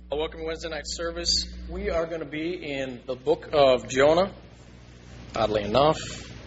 Welcome to Wednesday night service. We are going to be in the book of Jonah, oddly enough.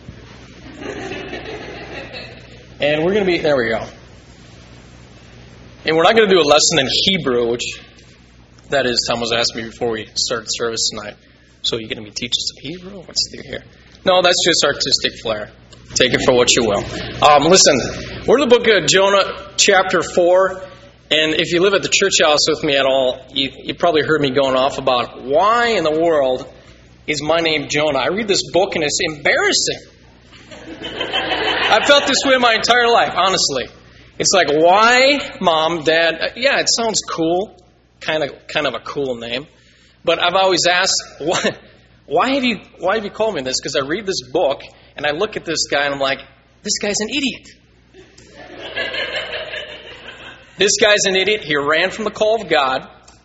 And we're going to be, there we go. And we're not going to do a lesson in Hebrew, which that is, Tom was asking me before we started service tonight. So you're going to be teaching some Hebrew? What's the deal here? No, that's just artistic flair. Take it for what you will. Listen, we're in the book of Jonah, chapter 4. And if you live at the church house with me at all, you probably heard me going off about why in the world is my name Jonah. I read this book and it's embarrassing. I've felt this way my entire life, honestly. It's like, why, Mom, Dad? Yeah, it sounds cool, kind of a cool name. But I've always asked, why have you called me this? Because I read this book and I look at this guy and I'm like, this guy's an idiot. This guy's an idiot. He ran from the call of God.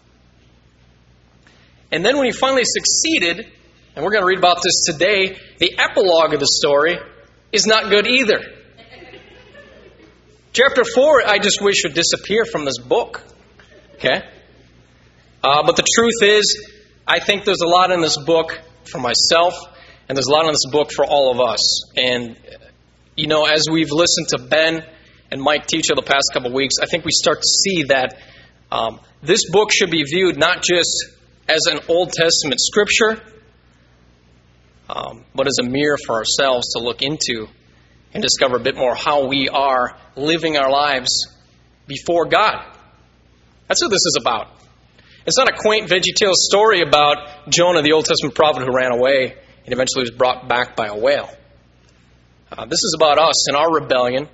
And then when he finally succeeded, and we're going to read about this today, the epilogue of the story is not good either. Chapter 4, I just wish would disappear from this book. Okay? But the truth is, I think there's a lot in this book for myself, and there's a lot in this book for all of us. And, as we've listened to Ben and Mike teach over the past couple of weeks, I think we start to see that this book should be viewed not just as an Old Testament scripture, but as a mirror for ourselves to look into and discover a bit more how we are living our lives before God. That's what this is about. It's not a quaint VeggieTales story about Jonah, the Old Testament prophet who ran away and eventually was brought back by a whale. This is about us and our rebellion.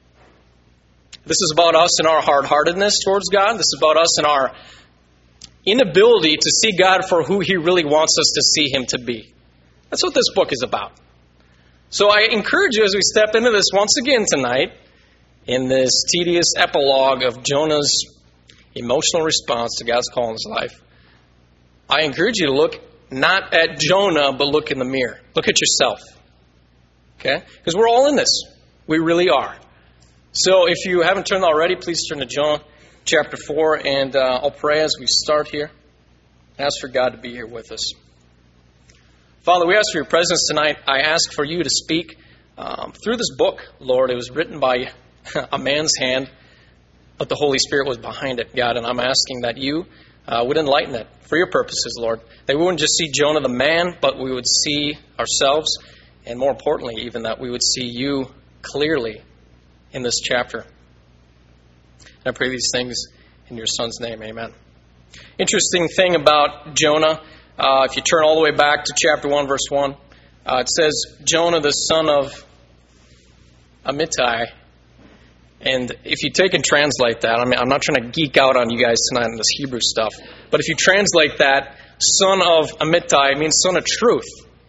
This is about us and our hard-heartedness towards God. This is about us and our inability to see God for who He really wants us to see Him to be. That's what this book is about. So I encourage you as we step into this once again tonight, in this tedious epilogue of Jonah's emotional response to God's call in his life, I encourage you to look not at Jonah, but look in the mirror. Look at yourself. Okay? Because we're all in this. We really are. So if you haven't turned already, please turn to Jonah chapter 4, and I'll pray as we start here. Ask for God to be here with us. Father, we ask for your presence tonight. I ask for you to speak through this book, Lord. It was written by a man's hand, but the Holy Spirit was behind it, God, and I'm asking that you would enlighten it for your purposes, Lord. That we wouldn't just see Jonah the man, but we would see ourselves, and more importantly, even that we would see you clearly in this chapter. And I pray these things in your Son's name. Amen. Interesting thing about Jonah, if you turn all the way back to chapter 1, verse 1, it says, Jonah, the son of Amittai. And if you take and translate that, I'm not trying to geek out on you guys tonight on this Hebrew stuff, but if you translate that, son of Amittai means son of truth.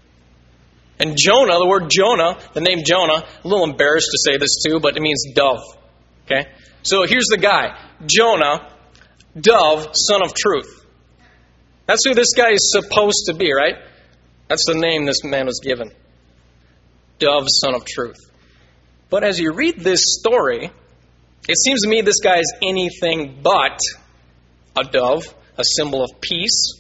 And Jonah, the word Jonah, the name Jonah, a little embarrassed to say this too, but it means dove. Okay? So here's the guy. Jonah, dove, son of truth. That's who this guy is supposed to be, right? That's the name this man was given. Dove, son of truth. But as you read this story, it seems to me this guy is anything but a dove, a symbol of peace,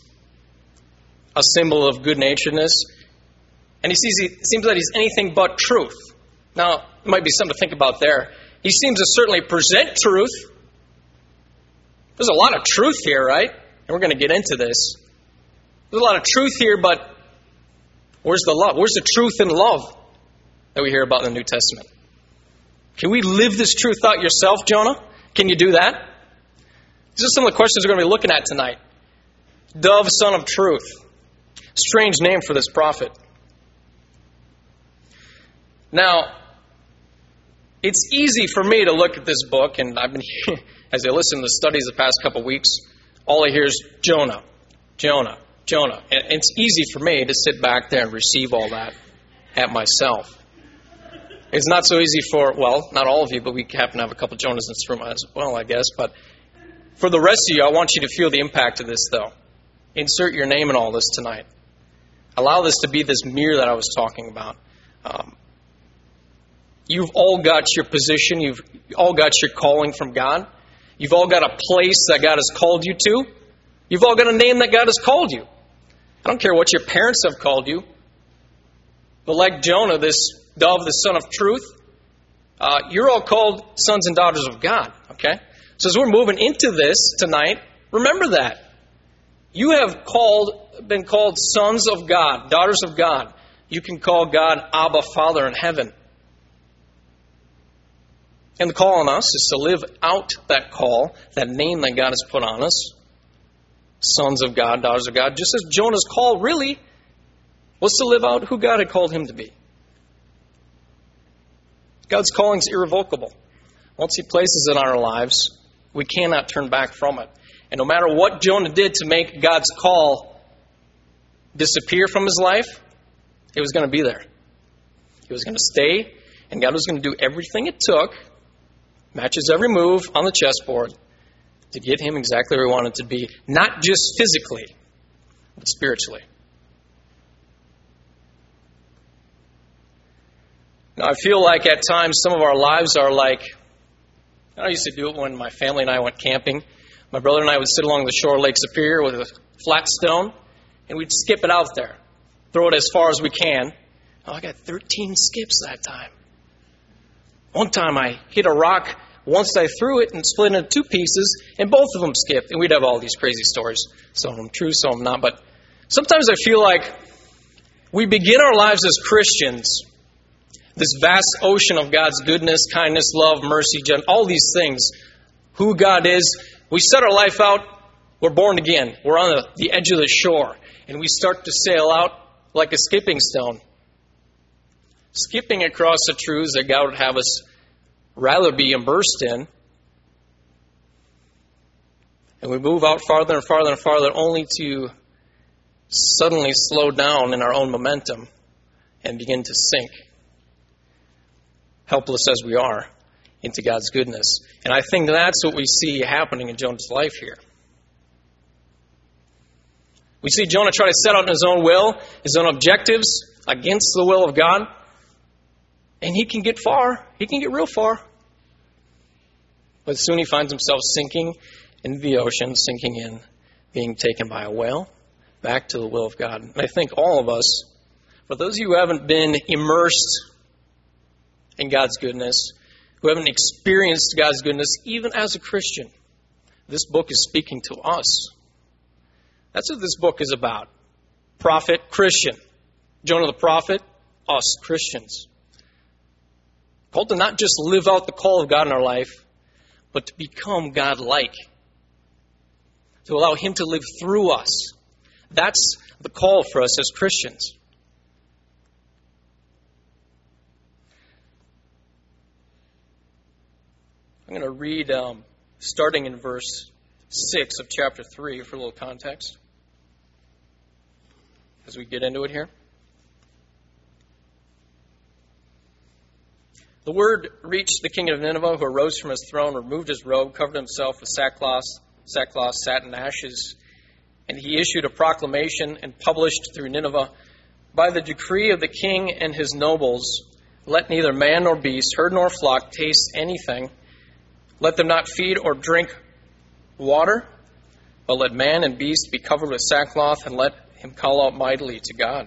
a symbol of good-naturedness. And it seems that he's anything but truth. Now, it might be something to think about there. He seems to certainly present truth. There's a lot of truth here, right? And we're going to get into this. There's a lot of truth here, but where's the love? Where's the truth and love that we hear about in the New Testament? Can we live this truth out yourself, Jonah? Can you do that? These are some of the questions we're going to be looking at tonight. Dove, son of truth. Strange name for this prophet. Now, it's easy for me to look at this book, and I've been, as I listen to the studies the past couple of weeks, all I hear is Jonah, Jonah, Jonah. And it's easy for me to sit back there and receive all that at myself. It's not so easy for, well, not all of you, but we happen to have a couple Jonahs in this room as well, I guess. But for the rest of you, I want you to feel the impact of this, though. Insert your name in all this tonight. Allow this to be this mirror that I was talking about. You've all got your position. You've all got your calling from God. You've all got a place that God has called you to. You've all got a name that God has called you. I don't care what your parents have called you. But like Jonah, this dove, the son of truth, you're all called sons and daughters of God. Okay? So as we're moving into this tonight, remember that. You have been called sons of God, daughters of God. You can call God Abba, Father in heaven. And the call on us is to live out that call, that name that God has put on us. Sons of God, daughters of God. Just as Jonah's call really was to live out who God had called him to be. God's calling is irrevocable. Once He places it on our lives, we cannot turn back from it. And no matter what Jonah did to make God's call disappear from his life, it was going to be there. He was going to stay, and God was going to do everything it took, matches every move on the chessboard, to get him exactly where he wanted to be, not just physically, but spiritually. Now, I feel like at times some of our lives are like, I used to do it when my family and I went camping. My brother and I would sit along the shore of Lake Superior with a flat stone, and we'd skip it out there, throw it as far as we can. Oh, I got 13 skips that time. One time I hit a rock. Once I threw it and split it into two pieces, and both of them skipped. And we'd have all these crazy stories. Some of them true, some of them not. But sometimes I feel like we begin our lives as Christians, this vast ocean of God's goodness, kindness, love, mercy, all these things, who God is. We set our life out, we're born again. We're on the edge of the shore. And we start to sail out like a skipping stone, skipping across the truths that God would have us rather be immersed in. And we move out farther and farther and farther only to suddenly slow down in our own momentum and begin to sink, helpless as we are, into God's goodness. And I think that's what we see happening in Jonah's life here. We see Jonah try to set out in his own will, his own objectives, against the will of God. And he can get far. He can get real far. But soon he finds himself sinking into the ocean, sinking in, being taken by a whale, back to the will of God. And I think all of us, for those of you who haven't been immersed in God's goodness, who haven't experienced God's goodness, even as a Christian, this book is speaking to us. That's what this book is about. Prophet, Christian. Jonah the prophet, us, Christians. Called to not just live out the call of God in our life, but to become God-like. To allow Him to live through us. That's the call for us as Christians. I'm going to read starting in verse 6 of chapter 3 for a little context as we get into it here. The word reached the king of Nineveh, who arose from his throne, removed his robe, covered himself with sackcloth, satin, ashes, and he issued a proclamation and published through Nineveh, by the decree of the king and his nobles, let neither man nor beast, herd nor flock taste anything. Let them not feed or drink water, but let man and beast be covered with sackcloth, and let him call out mightily to God.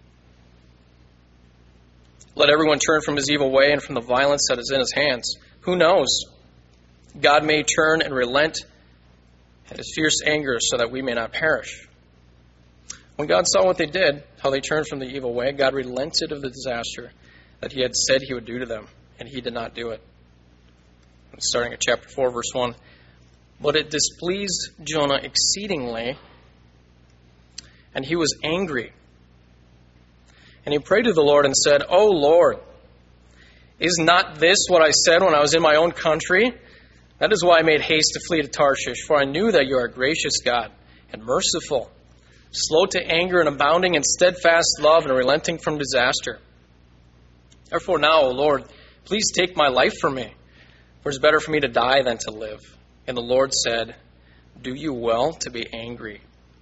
Let everyone turn from his evil way and from the violence that is in his hands. Who knows? God may turn and relent at his fierce anger so that we may not perish. When God saw what they did, how they turned from the evil way, God relented of the disaster that He had said He would do to them, and He did not do it. Starting at chapter 4, verse 1. But it displeased Jonah exceedingly, and he was angry. And he prayed to the Lord and said, O Lord, is not this what I said when I was in my own country? That is why I made haste to flee to Tarshish, for I knew that you are a gracious God and merciful, slow to anger and abounding in steadfast love and relenting from disaster. Therefore now, O Lord, please take my life from me, for it is better for me to die than to live. And the Lord said, do you well to be angry?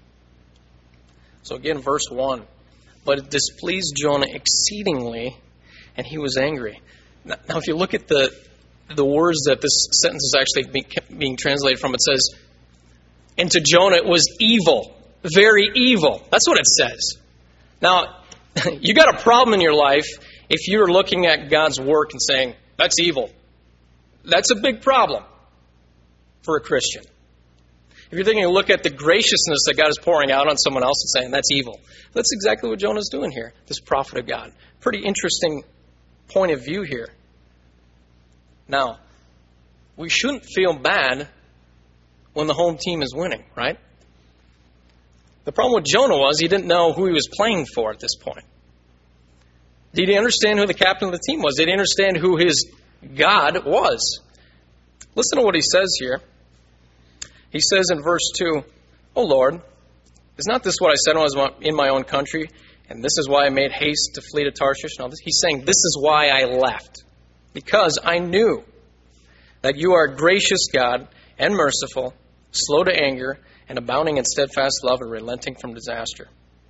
So again, verse 1. But it displeased Jonah exceedingly, and he was angry. Now, if you look at the words that this sentence is actually being translated from, it says, And to Jonah it was evil, very evil. That's what it says. Now, you got a problem in your life if you're looking at God's work and saying, that's evil. That's a big problem for a Christian. If you're thinking, look at the graciousness that God is pouring out on someone else and saying, that's evil. That's exactly what Jonah's doing here, this prophet of God. Pretty interesting point of view here. Now, we shouldn't feel bad when the home team is winning, right? The problem with Jonah was he didn't know who he was playing for at this point. Did he understand who the captain of the team was? Did he understand who his God was? Listen to what he says here. He says in verse 2, "O Lord, is not this what I said when I was in my own country? And this is why I made haste to flee to Tarshish." Now, he's saying, this is why I left. Because I knew that you are a gracious God and merciful, slow to anger, and abounding in steadfast love and relenting from disaster.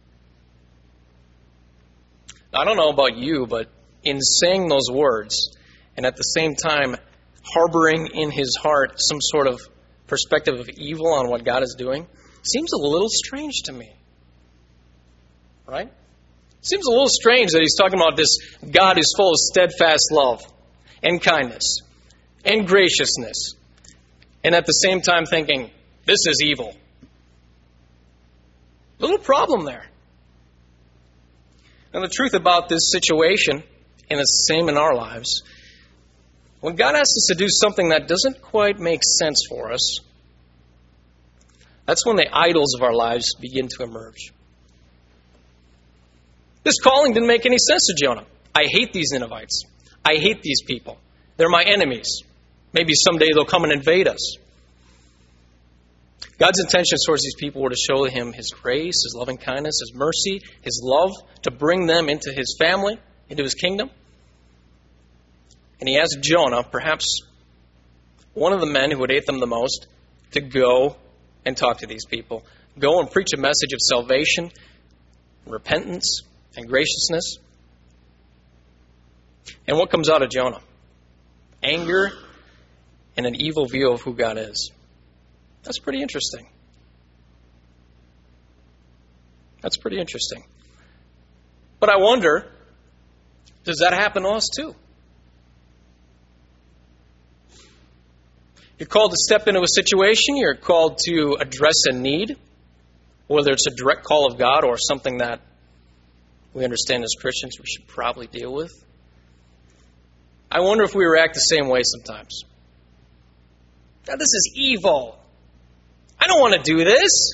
Now, I don't know about you, but in saying those words, and at the same time harboring in his heart some sort of perspective of evil on what God is doing, seems a little strange to me. Right? Seems a little strange that he's talking about this God who's full of steadfast love and kindness and graciousness, and at the same time thinking, this is evil. Little problem there. And the truth about this situation, and it's the same in our lives, when God asks us to do something that doesn't quite make sense for us, that's when the idols of our lives begin to emerge. This calling didn't make any sense to Jonah. I hate these Ninevites. I hate these people. They're my enemies. Maybe someday they'll come and invade us. God's intentions towards these people were to show him his grace, his loving kindness, his mercy, his love, to bring them into his family, into his kingdom. And he asked Jonah, perhaps one of the men who would hate them the most, to go and talk to these people. Go and preach a message of salvation, repentance, and graciousness. And what comes out of Jonah? Anger and an evil view of who God is. That's pretty interesting. That's pretty interesting. But I wonder, does that happen to us too? You're called to step into a situation. You're called to address a need, whether it's a direct call of God or something that we understand as Christians we should probably deal with. I wonder if we react the same way sometimes. Now, this is evil. I don't want to do this.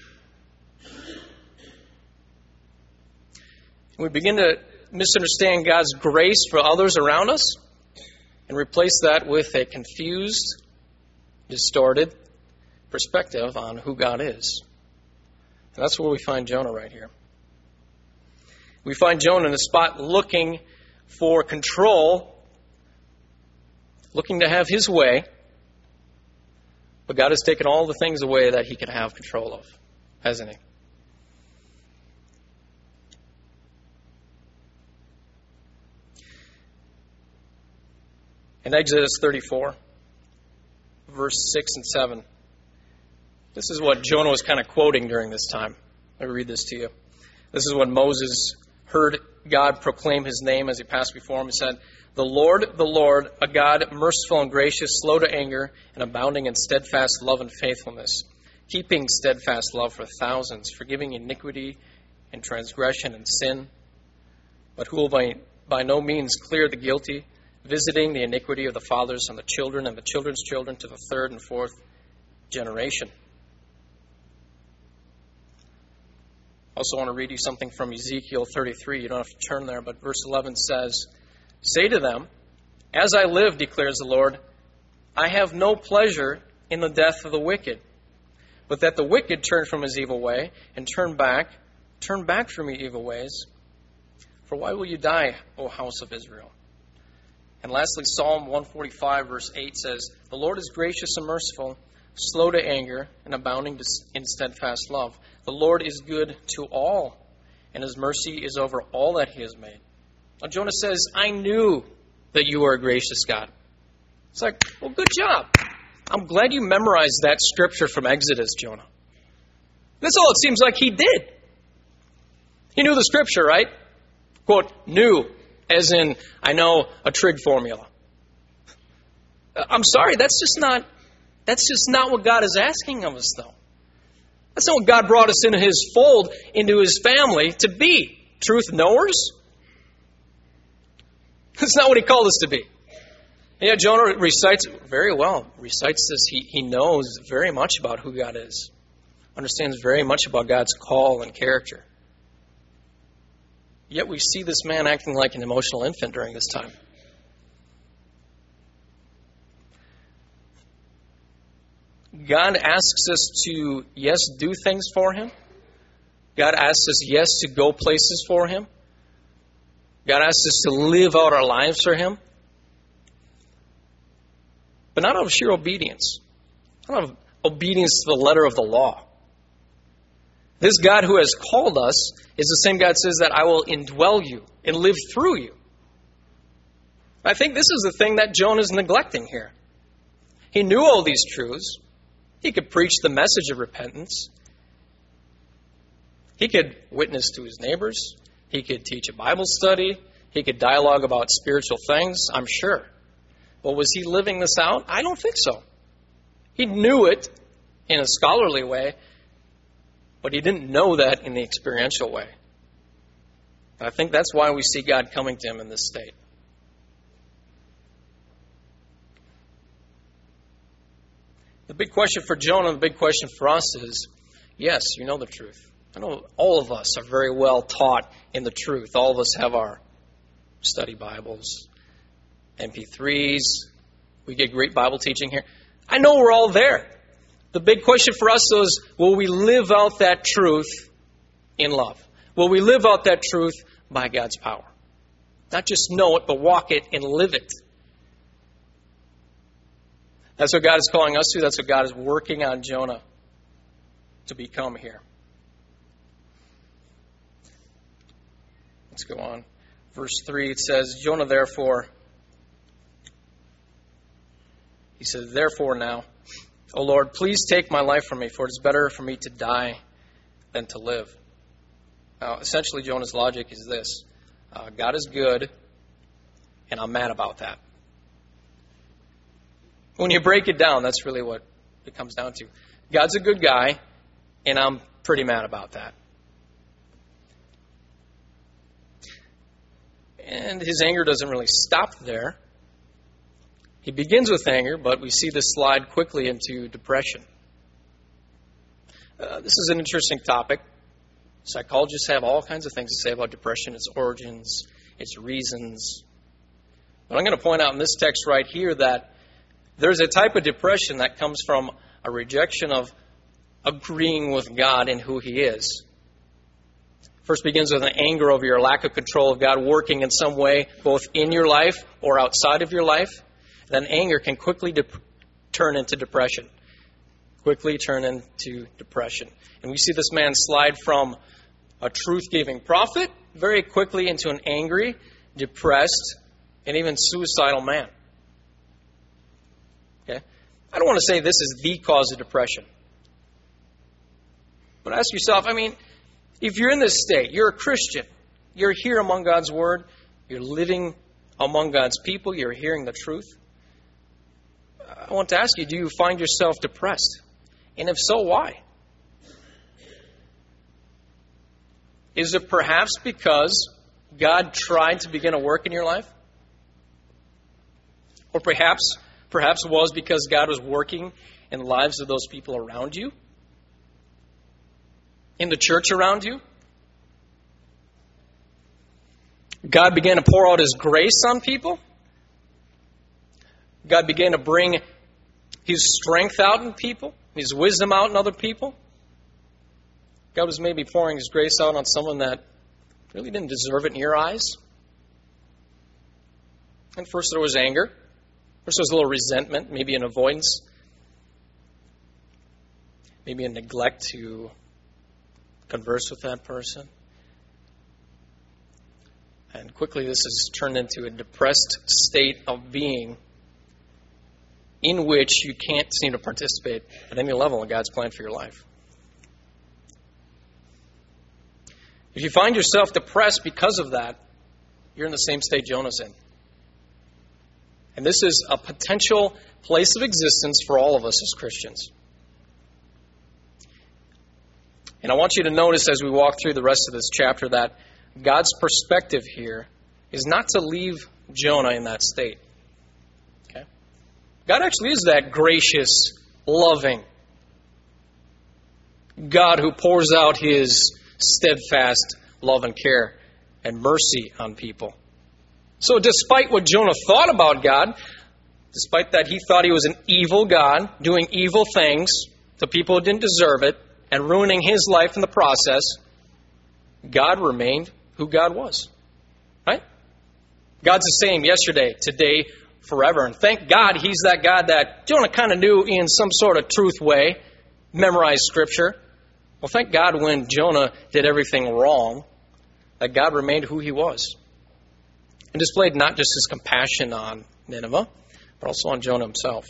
We begin to misunderstand God's grace for others around us and replace that with a confused, distorted perspective on who God is. And that's where we find Jonah right here. We find Jonah in a spot looking for control, looking to have his way, but God has taken all the things away that he could have control of, hasn't he? In Exodus 34, verse 6 and 7, this is what Jonah was kind of quoting during this time. Let me read this to you. This is when Moses heard God proclaim his name as he passed before him. He said, the Lord, a God merciful and gracious, slow to anger, and abounding in steadfast love and faithfulness, keeping steadfast love for thousands, forgiving iniquity and transgression and sin, but who will by no means clear the guilty, visiting the iniquity of the fathers on the children and the children's children to the third and fourth generation. I also want to read you something from Ezekiel 33. You don't have to turn there, but verse 11 says, say to them, as I live, declares the Lord, I have no pleasure in the death of the wicked, but that the wicked turn from his evil way and turn back from your evil ways. For why will you die, O house of Israel? And lastly, Psalm 145, verse 8 says, the Lord is gracious and merciful, slow to anger, and abounding in steadfast love. The Lord is good to all, and his mercy is over all that he has made. Now Jonah says, I knew that you are a gracious God. It's like, well, good job. I'm glad you memorized that scripture from Exodus, Jonah. That's all it seems like he did. He knew the scripture, right? Quote, knew, as in, I know a trig formula. I'm sorry, that's just not what God is asking of us, though. That's not what God brought us into His fold, into His family, to be. Truth knowers? That's not what He called us to be. Yeah, Jonah recites this. He knows very much about who God is. Understands very much about God's call and character. Yet we see this man acting like an emotional infant during this time. God asks us to, yes, do things for Him. God asks us, yes, to go places for Him. God asks us to live out our lives for Him. But not out of sheer obedience. Not out of obedience to the letter of the law. This God who has called us is the same God that says that I will indwell you and live through you. I think this is the thing that Jonah is neglecting here. He knew all these truths. He could preach the message of repentance. He could witness to his neighbors. He could teach a Bible study. He could dialogue about spiritual things, I'm sure. But was he living this out? I don't think so. He knew it in a scholarly way, but he didn't know that in the experiential way. I think that's why we see God coming to him in this state. The big question for Jonah, the big question for us is, yes, you know the truth. I know all of us are very well taught in the truth. All of us have our study Bibles, MP3s. We get great Bible teaching here. I know we're all there. The big question for us is, will we live out that truth in love? Will we live out that truth by God's power? Not just know it, but walk it and live it. That's what God is calling us to. That's what God is working on Jonah to become here. Let's go on. Verse 3, it says, Jonah therefore, he says, therefore now, O Lord, please take my life from me, for it is better for me to die than to live. Now, essentially, Jonah's logic is this. God is good, and I'm mad about that. When you break it down, that's really what it comes down to. God's a good guy, and I'm pretty mad about that. And his anger doesn't really stop there. He begins with anger, but we see this slide quickly into depression. This is an interesting topic. Psychologists have all kinds of things to say about depression, its origins, its reasons. But I'm going to point out in this text right here that there's a type of depression that comes from a rejection of agreeing with God and who He is. First begins with an anger over your lack of control of God working in some way, both in your life or outside of your life. Then anger can quickly turn into depression. Quickly turn into depression. And we see this man slide from a truth-giving prophet very quickly into an angry, depressed, and even suicidal man. Okay? I don't want to say this is the cause of depression. But ask yourself, if you're in this state, you're a Christian, you're here among God's Word, you're living among God's people, you're hearing the truth. I want to ask you, do you find yourself depressed? And if so, why? Is it perhaps because God tried to begin a work in your life? Or perhaps it was because God was working in the lives of those people around you? In the church around you? God began to pour out His grace on people? God began to bring His strength out in people? His wisdom out in other people? God was maybe pouring His grace out on someone that really didn't deserve it in your eyes? And first there was anger. First there was a little resentment, maybe an avoidance. Maybe a neglect to converse with that person. And quickly this has turned into a depressed state of being in which you can't seem to participate at any level in God's plan for your life. If you find yourself depressed because of that, you're in the same state Jonah's in. And this is a potential place of existence for all of us as Christians. And I want you to notice as we walk through the rest of this chapter that God's perspective here is not to leave Jonah in that state. Okay? God actually is that gracious, loving God who pours out His steadfast love and care and mercy on people. So despite what Jonah thought about God, despite that he thought he was an evil God, doing evil things to people who didn't deserve it, and ruining his life in the process, God remained who God was. Right? God's the same yesterday, today, forever. And thank God He's that God that Jonah kind of knew in some sort of truth way, memorized Scripture. Well, thank God when Jonah did everything wrong, that God remained who He was. And displayed not just His compassion on Nineveh, but also on Jonah himself.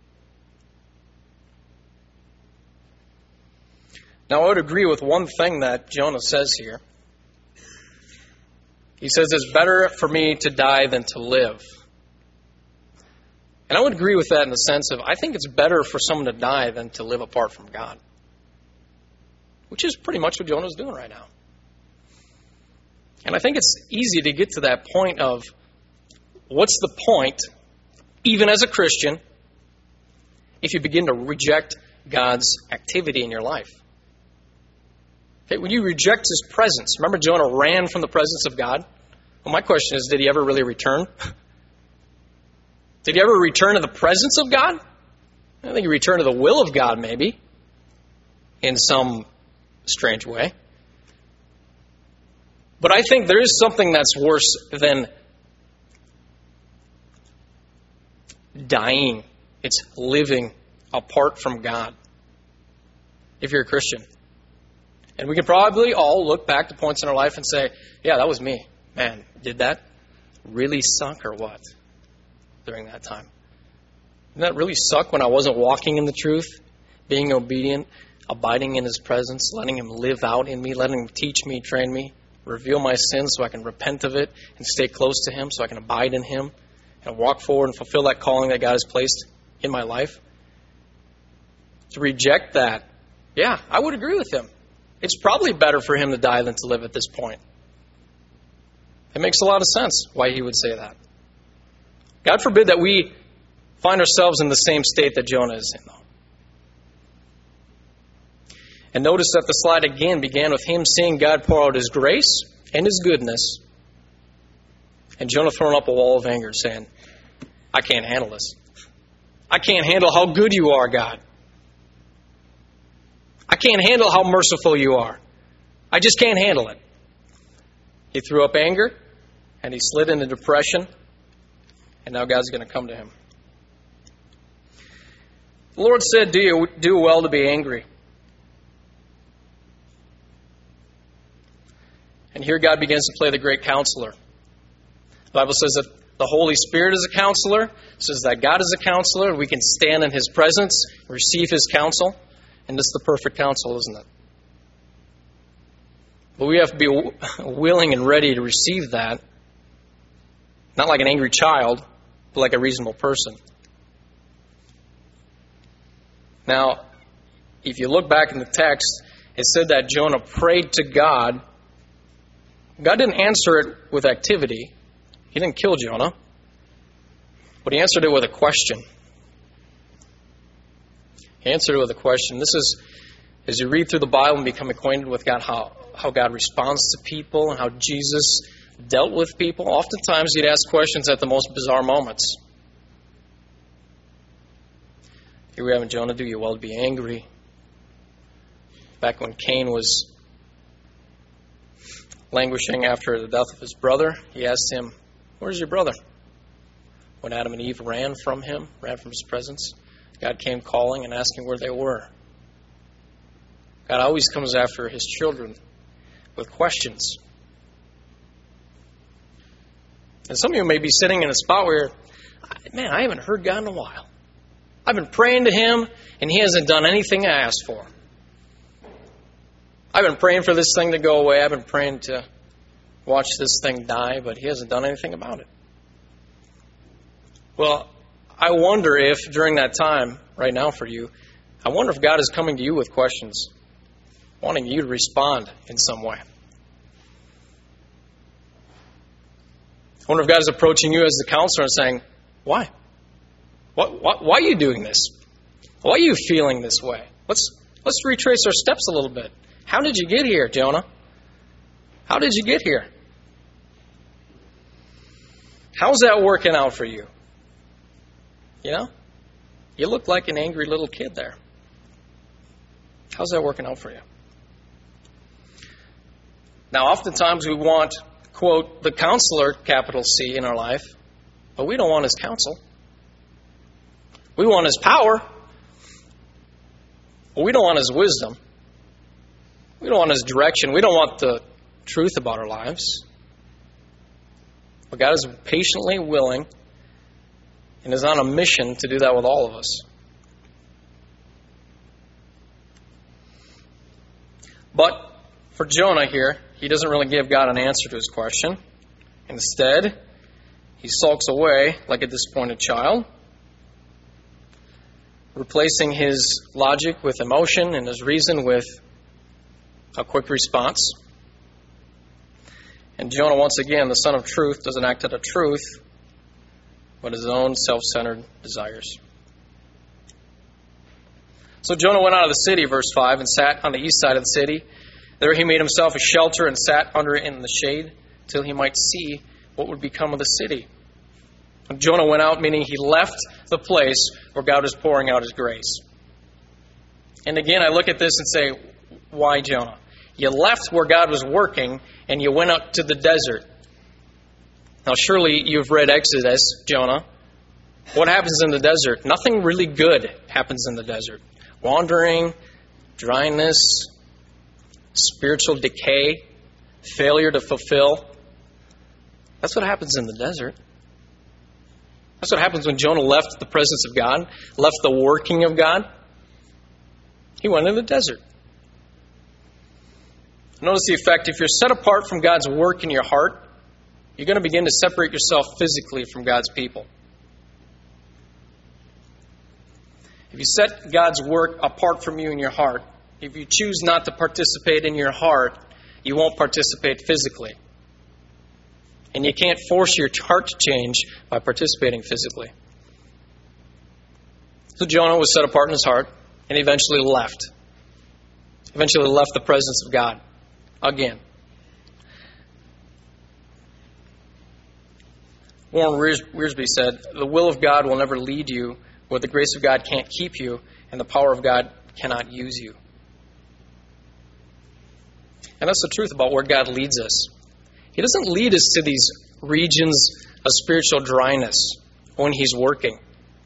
Now, I would agree with one thing that Jonah says here. He says, it's better for me to die than to live. And I would agree with that in the sense of, I think it's better for someone to die than to live apart from God. Which is pretty much what Jonah's doing right now. And I think it's easy to get to that point of, what's the point, even as a Christian, if you begin to reject God's activity in your life? Okay, when you reject His presence, remember Jonah ran from the presence of God? Well, my question is, did he ever really return? Did he ever return to the presence of God? I think he returned to the will of God, maybe, in some strange way. But I think there is something that's worse than dying. It's living apart from God, if you're a Christian. And we can probably all look back to points in our life and say, yeah, that was me. Man, did that really suck or what during that time? Didn't that really suck when I wasn't walking in the truth, being obedient, abiding in His presence, letting Him live out in me, letting Him teach me, train me, reveal my sins so I can repent of it and stay close to Him so I can abide in Him and walk forward and fulfill that calling that God has placed in my life? To reject that, yeah, I would agree with him. It's probably better for him to die than to live at this point. It makes a lot of sense why he would say that. God forbid that we find ourselves in the same state that Jonah is in, though. And notice that the slide again began with him seeing God pour out His grace and His goodness, and Jonah throwing up a wall of anger saying, I can't handle this. I can't handle how good You are, God. I can't handle how merciful You are. I just can't handle it. He threw up anger, and he slid into depression, and now God's going to come to him. The Lord said, do you do well to be angry? And here God begins to play the great counselor. The Bible says that the Holy Spirit is a counselor. It says that God is a counselor. We can stand in His presence, receive His counsel. And this is the perfect counsel, isn't it? But we have to be willing and ready to receive that. Not like an angry child, but like a reasonable person. Now, if you look back in the text, it said that Jonah prayed to God. God didn't answer it with activity. He didn't kill Jonah. But He answered it with a question. He answered it with a question. This is, as you read through the Bible and become acquainted with God, how God responds to people and how Jesus dealt with people. Oftentimes He'd ask questions at the most bizarre moments. Here we have in Jonah, do you well to be angry? Back when Cain was languishing after the death of his brother, he asked him, where's your brother? When Adam and Eve ran from him, ran from His presence, God came calling and asking where they were. God always comes after His children with questions. And some of you may be sitting in a spot where, man, I haven't heard God in a while. I've been praying to him, and he hasn't done anything I asked for. I've been praying for this thing to go away. I've been praying to watch this thing die, but he hasn't done anything about it. Well, I wonder if during that time, right now for you, I wonder if God is coming to you with questions, wanting you to respond in some way. I wonder if God is approaching you as the counselor and saying, why? Why are you doing this? Why are you feeling this way? Let's retrace our steps a little bit. How did you get here, Jonah? How did you get here? How's that working out for you? You know? You look like an angry little kid there. How's that working out for you? Now, oftentimes we want, quote, the counselor, capital C, in our life, but we don't want his counsel. We want his power, but we don't want his wisdom. We don't want his direction. We don't want the truth about our lives. But God is patiently willing and is on a mission to do that with all of us. But for Jonah here, he doesn't really give God an answer to his question. Instead, he sulks away like a disappointed child, replacing his logic with emotion and his reason with a quick response. And Jonah, once again, the son of truth, doesn't act out of truth, but his own self-centered desires. So Jonah went out of the city, verse 5, and sat on the east side of the city. There he made himself a shelter and sat under it in the shade till he might see what would become of the city. And Jonah went out, meaning he left the place where God was pouring out his grace. And again, I look at this and say, why Jonah? You left where God was working and you went up to the desert. Now, surely you've read Exodus, Jonah. What happens in the desert? Nothing really good happens in the desert. Wandering, dryness, spiritual decay, failure to fulfill. That's what happens in the desert. That's what happens when Jonah left the presence of God, left the working of God. He went in the desert. Notice the effect. If you're set apart from God's work in your heart, you're going to begin to separate yourself physically from God's people. If you set God's work apart from you in your heart, if you choose not to participate in your heart, you won't participate physically. And you can't force your heart to change by participating physically. So Jonah was set apart in his heart and eventually left. Eventually left the presence of God again. Warren Wiersbe said, the will of God will never lead you where the grace of God can't keep you and the power of God cannot use you. And that's the truth about where God leads us. He doesn't lead us to these regions of spiritual dryness when he's working.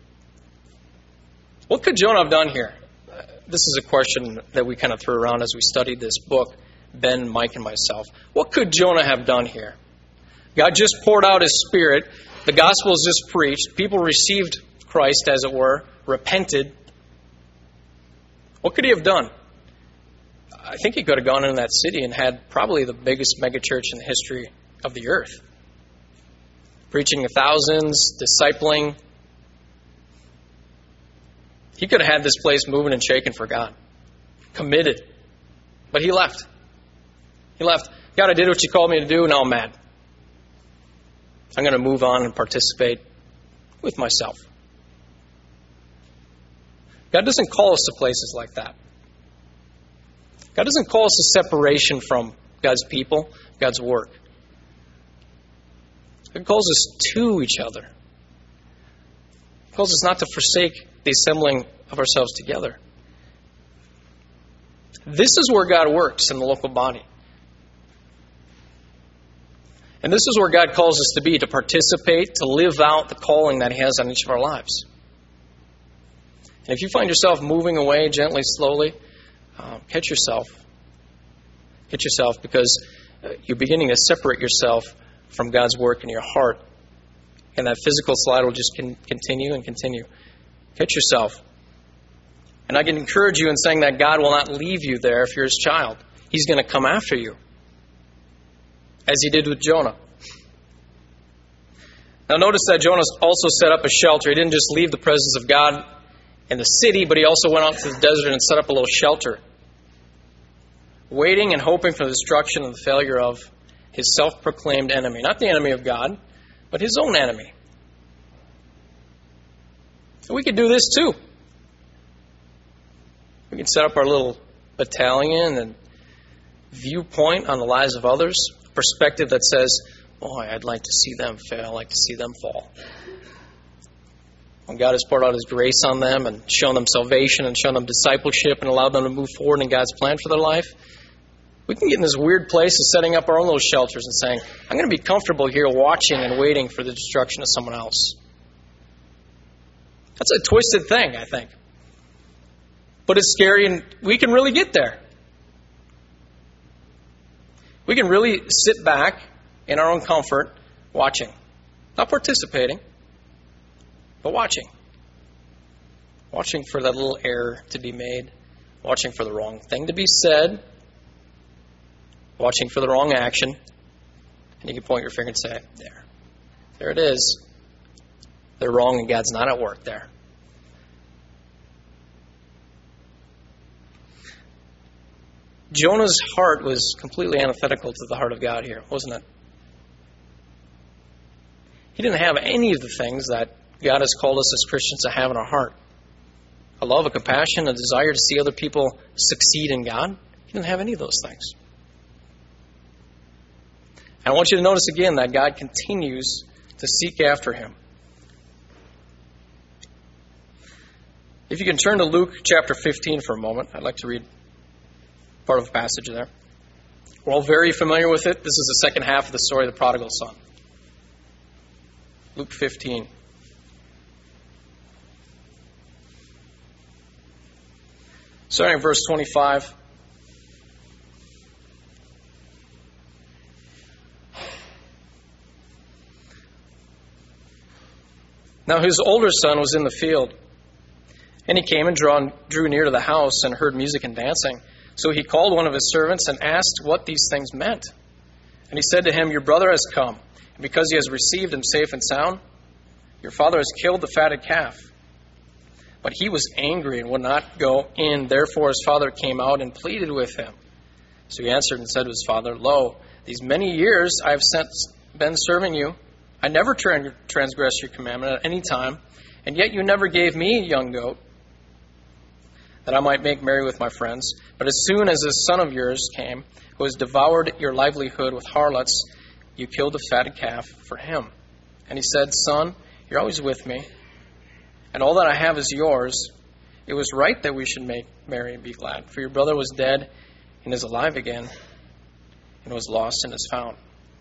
What could Jonah have done here? This is a question that we kind of threw around as we studied this book, Ben, Mike, and myself. What could Jonah have done here? God just poured out his Spirit. The gospel is just preached. People received Christ, as it were, repented. What could he have done? I think he could have gone into that city and had probably the biggest megachurch in the history of the earth. Preaching to thousands, discipling. He could have had this place moving and shaking for God. Committed. But he left. He left. God, I did what you called me to do, now I'm mad. I'm going to move on and participate with myself. God doesn't call us to places like that. God doesn't call us to separation from God's people, God's work. God calls us to each other. He calls us not to forsake the assembling of ourselves together. This is where God works in the local body. And this is where God calls us to be, to participate, to live out the calling that he has on each of our lives. And if you find yourself moving away gently, slowly, catch yourself. Catch yourself, because you're beginning to separate yourself from God's work in your heart. And that physical slide will just continue and continue. Catch yourself. And I can encourage you in saying that God will not leave you there if you're His child. He's going to come after you, as He did with Jonah. Now notice that Jonah also set up a shelter. He didn't just leave the presence of God in the city, but he also went out to the desert and set up a little shelter, waiting and hoping for the destruction and the failure of his self-proclaimed enemy. Not the enemy of God, but his own enemy. So we could do this too. We can set up our little battalion and viewpoint on the lives of others, a perspective that says, boy, I'd like to see them fail. I'd like to see them fall. When God has poured out His grace on them and shown them salvation and shown them discipleship and allowed them to move forward in God's plan for their life, we can get in this weird place of setting up our own little shelters and saying, I'm going to be comfortable here watching and waiting for the destruction of someone else. That's a twisted thing, I think. But it's scary, and we can really get there. We can really sit back in our own comfort, watching. Not participating, but watching. Watching for that little error to be made. Watching for the wrong thing to be said. Watching for the wrong action. And you can point your finger and say, there it is. They're wrong and God's not at work there. Jonah's heart was completely antithetical to the heart of God here, wasn't it? He didn't have any of the things that God has called us as Christians to have in our heart. A love, a compassion, a desire to see other people succeed in God. He didn't have any of those things. I want you to notice again that God continues to seek after him. If you can turn to Luke chapter 15 for a moment, I'd like to read part of a passage there. We're all very familiar with it. This is the second half of the story of the prodigal son. Luke 15. Starting at verse 25. Now his older son was in the field, and he came and drew near to the house and heard music and dancing. So he called one of his servants and asked what these things meant. And he said to him, "Your brother has come, and because he has received him safe and sound, your father has killed the fatted calf." But he was angry and would not go in. Therefore his father came out and pleaded with him. So he answered and said to his father, "Lo, these many years I have been serving you. I never transgressed your commandment at any time, and yet you never gave me a young goat, that I might make merry with my friends. But as soon as this son of yours came, who has devoured your livelihood with harlots, you killed the fatted calf for him." And he said, "Son, you're always with me, and all that I have is yours. It was right that we should make merry and be glad. For your brother was dead and is alive again, and was lost and is found."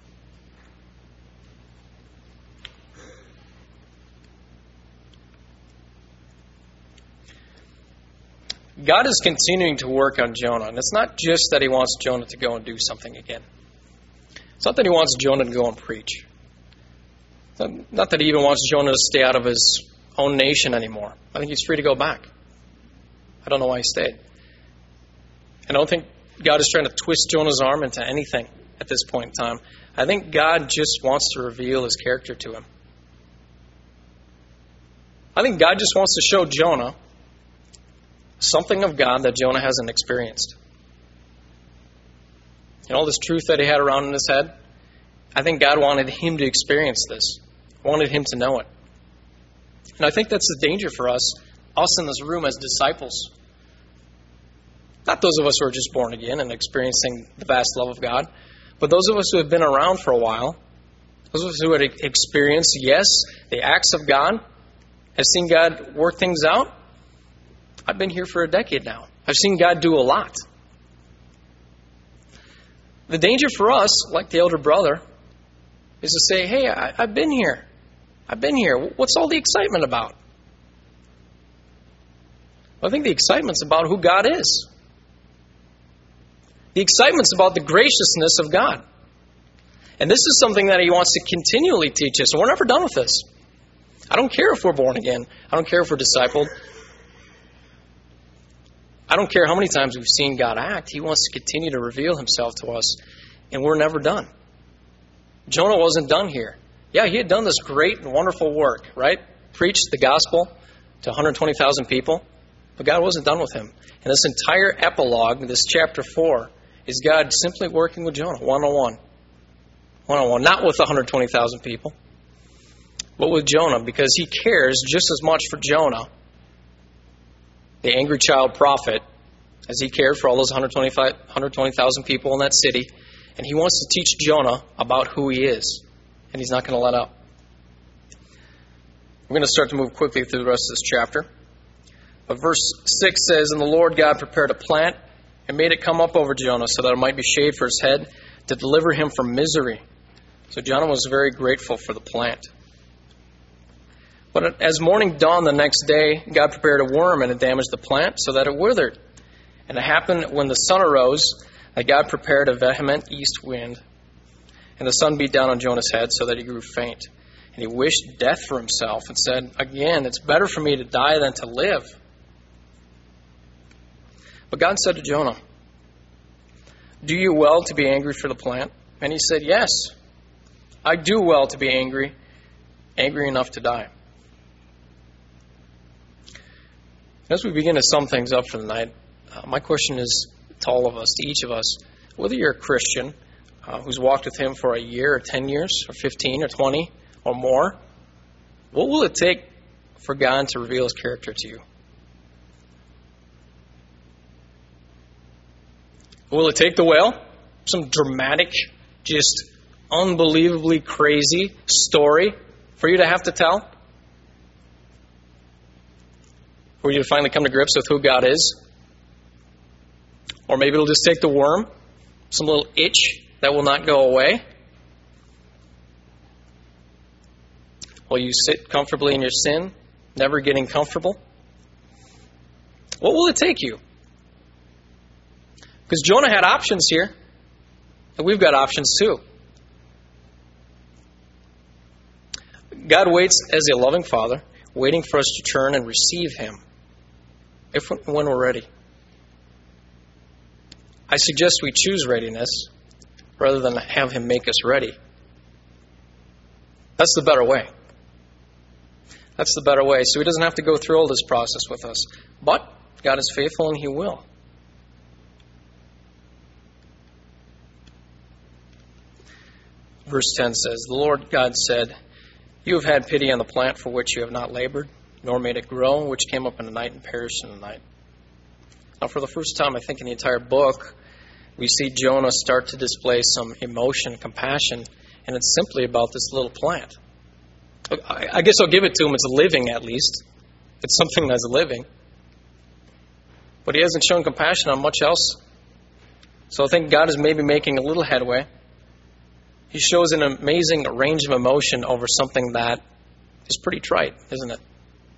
God is continuing to work on Jonah. And it's not just that he wants Jonah to go and do something again. It's not that he wants Jonah to go and preach. Not that he even wants Jonah to stay out of his own nation anymore. I think he's free to go back. I don't know why he stayed. I don't think God is trying to twist Jonah's arm into anything at this point in time. I think God just wants to reveal his character to him. I think God just wants to show Jonah something of God that Jonah hasn't experienced. And all this truth that he had around in his head, I think God wanted him to experience this, wanted him to know it. And I think that's the danger for us in this room as disciples. Not those of us who are just born again and experiencing the vast love of God, but those of us who have been around for a while, those of us who had experienced, yes, the acts of God, have seen God work things out. I've been here for a decade now. I've seen God do a lot. The danger for us, like the elder brother, is to say, "Hey, I've been here. I've been here. What's all the excitement about?" Well, I think the excitement's about who God is. The excitement's about the graciousness of God. And this is something that he wants to continually teach us. And we're never done with this. I don't care if we're born again. I don't care if we're discipled. I don't care how many times we've seen God act. He wants to continue to reveal himself to us, and we're never done. Jonah wasn't done here. Yeah, he had done this great and wonderful work, right? Preached the gospel to 120,000 people, but God wasn't done with him. And this entire epilogue, this chapter 4, is God simply working with Jonah, one-on-one. One-on-one, not with 120,000 people, but with Jonah, because he cares just as much for Jonah, the angry child prophet, as he cared for all those 120,000 people in that city. And he wants to teach Jonah about who he is. And he's not going to let up. We're going to start to move quickly through the rest of this chapter. But verse 6 says, "And the Lord God prepared a plant and made it come up over Jonah so that it might be shade for his head to deliver him from misery." So Jonah was very grateful for the plant. But as morning dawned the next day, God prepared a worm and it damaged the plant so that it withered. And it happened when the sun arose that God prepared a vehement east wind. And the sun beat down on Jonah's head so that he grew faint. And he wished death for himself and said, "Again, it's better for me to die than to live." But God said to Jonah, "Do you well to be angry for the plant?" And he said, "Yes, I do well to be angry enough to die." As we begin to sum things up for the night, my question is to all of us, to each of us, whether you're a Christian who's walked with him for a year or 10 years or 15 or 20 or more, what will it take for God to reveal his character to you? Will it take the whale? Some dramatic, just unbelievably crazy story for you to have to tell? For you to finally come to grips with who God is? Or maybe it'll just take the worm, some little itch that will not go away. Will you sit comfortably in your sin, never getting comfortable? What will it take you? Because Jonah had options here, and we've got options too. God waits as a loving Father, waiting for us to turn and receive him, when we're ready. I suggest we choose readiness rather than have him make us ready. That's the better way. That's the better way. So he doesn't have to go through all this process with us. But God is faithful and he will. Verse 10 says, "The Lord God said, 'You have had pity on the plant for which you have not labored, nor made it grow, which came up in the night and perished in the night.'" Now, for the first time, I think, in the entire book, we see Jonah start to display some emotion, compassion, and it's simply about this little plant. I guess I'll give it to him. It's living, at least. It's something that's living. But he hasn't shown compassion on much else. So I think God is maybe making a little headway. He shows an amazing range of emotion over something that is pretty trite, isn't it?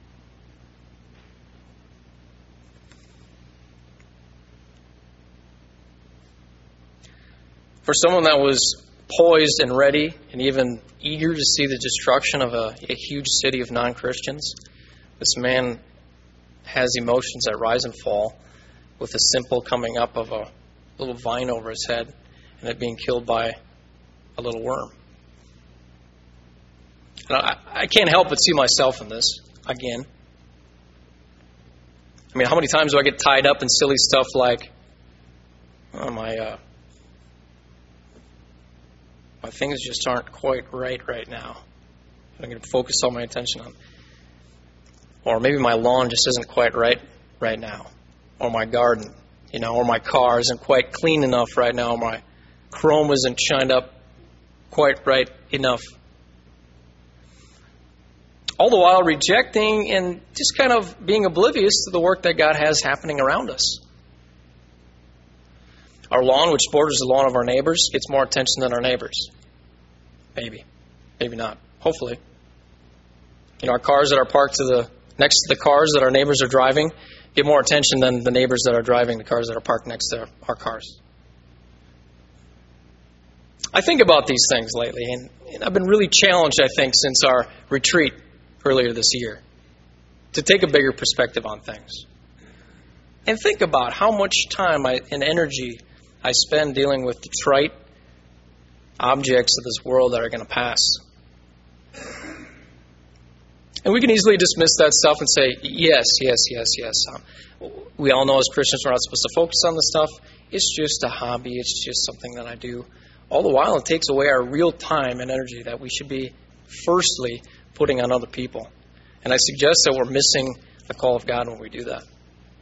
For someone that was poised and ready and even eager to see the destruction of a huge city of non-Christians, this man has emotions that rise and fall with the simple coming up of a little vine over his head and it being killed by a little worm. And I can't help but see myself in this again. I mean, how many times do I get tied up in silly stuff like, oh, my things just aren't quite right now. I'm going to focus all my attention on. Or maybe my lawn just isn't quite right now. Or my garden, or my car isn't quite clean enough right now. Or my chrome isn't shined up quite right enough. All the while rejecting and just kind of being oblivious to the work that God has happening around us. Our lawn, which borders the lawn of our neighbors, gets more attention than our neighbors. Maybe. Maybe not. Hopefully. Our cars that are parked next to the cars that our neighbors are driving get more attention than the neighbors that are driving the cars that are parked next to our cars. I think about these things lately, and I've been really challenged, I think, since our retreat earlier this year to take a bigger perspective on things. And think about how much time and energy I spend dealing with the trite objects of this world that are going to pass. And we can easily dismiss that stuff and say, yes. We all know as Christians we're not supposed to focus on this stuff. It's just a hobby. It's just something that I do. All the while, it takes away our real time and energy that we should be firstly putting on other people. And I suggest that we're missing the call of God when we do that.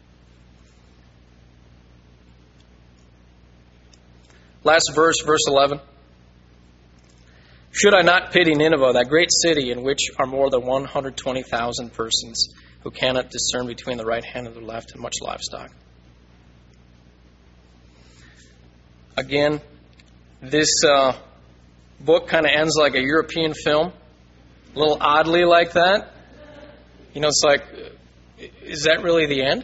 Last verse, verse 11. Should I not pity Nineveh, that great city in which are more than 120,000 persons who cannot discern between the right hand and the left, and much livestock? Again, this book kind of ends like a European film, a little oddly like that. You know, it's like, is that really the end?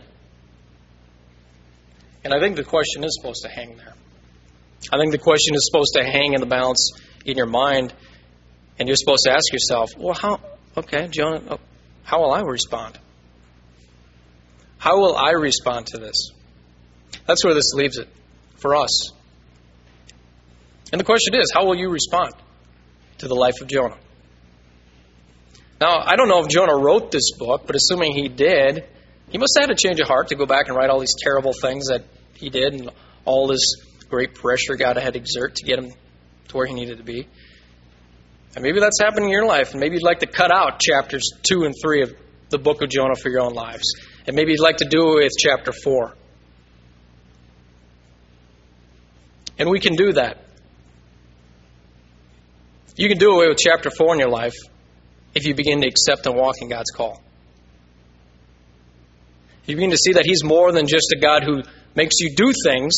And I think the question is supposed to hang there. I think the question is supposed to hang in the balance in your mind, and you're supposed to ask yourself, well, Jonah, how will I respond? How will I respond to this? That's where this leaves it for us. And the question is, how will you respond to the life of Jonah? Now, I don't know if Jonah wrote this book, but assuming he did, he must have had a change of heart to go back and write all these terrible things that he did and all this great pressure God had to exert to get him to where he needed to be. And maybe that's happened in your life, and maybe you'd like to cut out chapters 2 and 3 of the book of Jonah for your own lives. And maybe you'd like to do it with chapter 4. And we can do that. You can do away with chapter 4 in your life if you begin to accept and walk in God's call. You begin to see that He's more than just a God who makes you do things,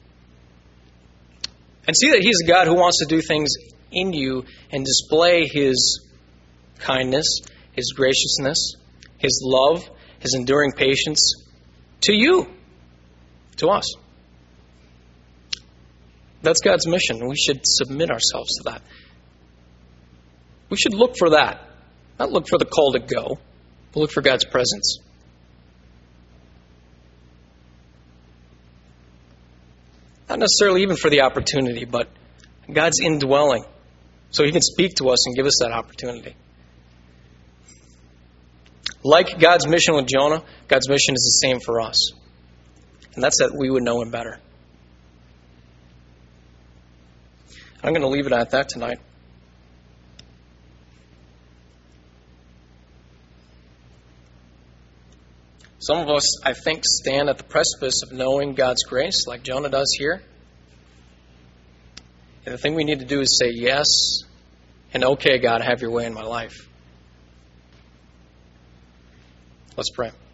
and see that He's a God who wants to do things in you and display His kindness, His graciousness, His love, His enduring patience to you, to us. That's God's mission, and we should submit ourselves to that. We should look for that, not look for the call to go, but look for God's presence. Not necessarily even for the opportunity, but God's indwelling, so He can speak to us and give us that opportunity. Like God's mission with Jonah, God's mission is the same for us. And that's that we would know Him better. I'm going to leave it at that tonight. Some of us, I think, stand at the precipice of knowing God's grace, like Jonah does here. And the thing we need to do is say yes, and okay, God, have your way in my life. Let's pray.